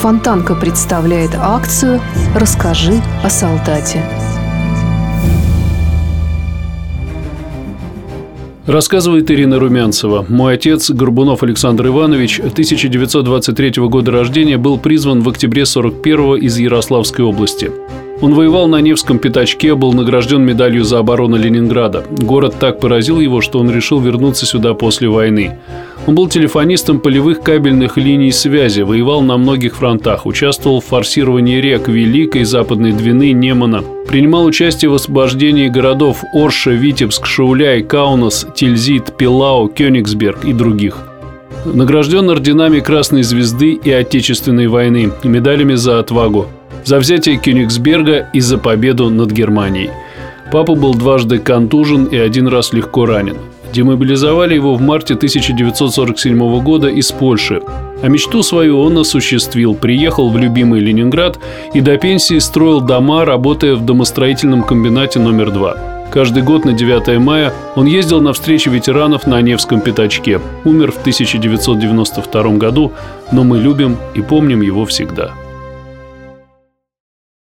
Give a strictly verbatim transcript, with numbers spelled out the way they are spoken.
Фонтанка представляет акцию «Расскажи о солдате». Рассказывает Ирина Румянцева. Мой отец, Горбунов Александр Иванович, тысяча девятьсот двадцать третьего года рождения, был призван в октябре сорок первого из Ярославской области. Он воевал на Невском пятачке, был награжден медалью за оборону Ленинграда. Город так поразил его, что он решил вернуться сюда после войны. Он был телефонистом полевых кабельных линий связи, воевал на многих фронтах, участвовал в форсировании рек Великой, Западной Двины, Немана. Принимал участие в освобождении городов Орша, Витебск, Шауляй, Каунас, Тильзит, Пилау, Кёнигсберг и других. Награжден орденами Красной Звезды и Отечественной войны, медалями за отвагу, за взятие Кёнигсберга и за победу над Германией. Папа был дважды контужен и один раз легко ранен. Демобилизовали его в марте тысяча девятьсот сорок седьмого года из Польши. А мечту свою он осуществил, приехал в любимый Ленинград и до пенсии строил дома, работая в домостроительном комбинате номер два. Каждый год на девятое мая он ездил на встречи ветеранов на Невском пятачке. Умер в тысяча девятьсот девяносто втором году, но мы любим и помним его всегда.